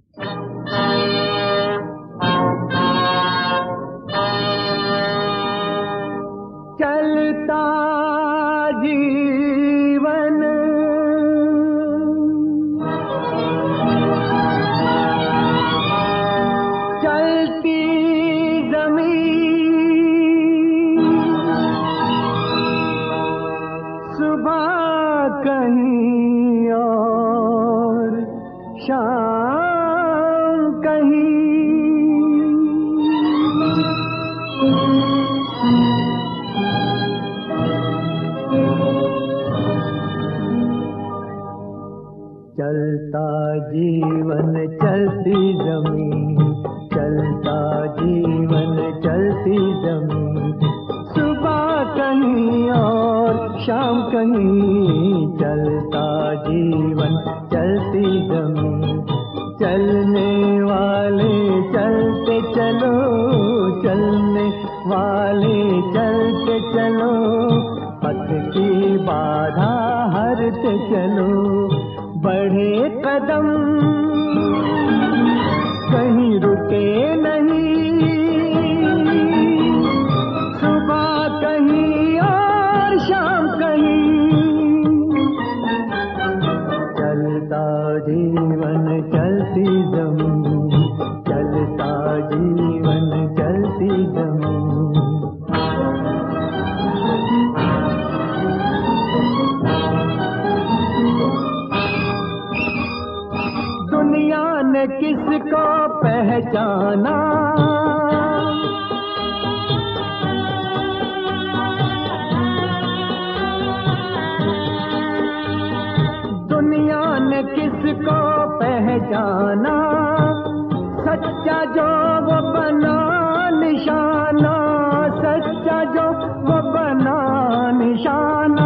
चलता जीवन चलती जमीन, सुबह कहीं और शाम कहीं। चलता जीवन चलती जमीन, चलता जीवन चलती जमीन, सुबह कहीं और शाम कहीं। चलता जीवन चलती जमीन, चलने वाले चलते चलो, चलने वाले चलते चलो, पथ की बाधा हरते चलो। बढ़े कदम कहीं रुके नहीं, सुबह कहीं और शाम कहीं। चलता जीवन चलती जमीन, चलता जीवन चलती जमीन। दुनिया ने किसको पहचाना, दुनिया ने किसको पहचाना। सच्चा जो वो बना निशाना, सच्चा जो वो बना निशाना।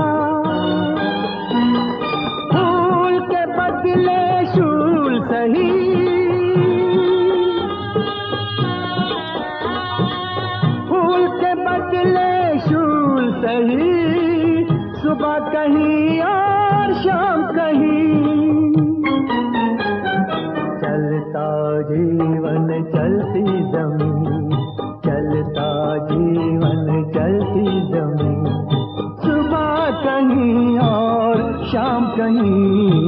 फूल के बदले शूल सही, फूल के बदले शूल सही, सुबह कहीं और शाम कहीं। चलता जीवन चलती जमीन, चलता जीवन चलती जमीन, सुबह कहीं और शाम कहीं।